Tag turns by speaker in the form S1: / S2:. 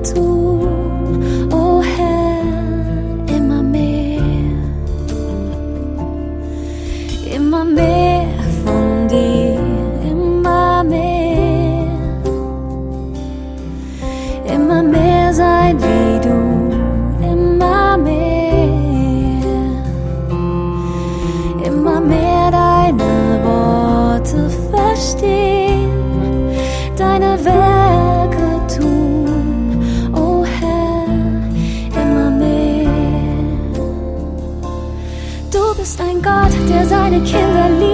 S1: tun, o Herr, immer mehr von dir, immer mehr sein wie du, immer mehr deine Worte verstehen, deine Werke tun, o Herr, immer mehr. Du bist ein Gott, der seine Kinder liebt.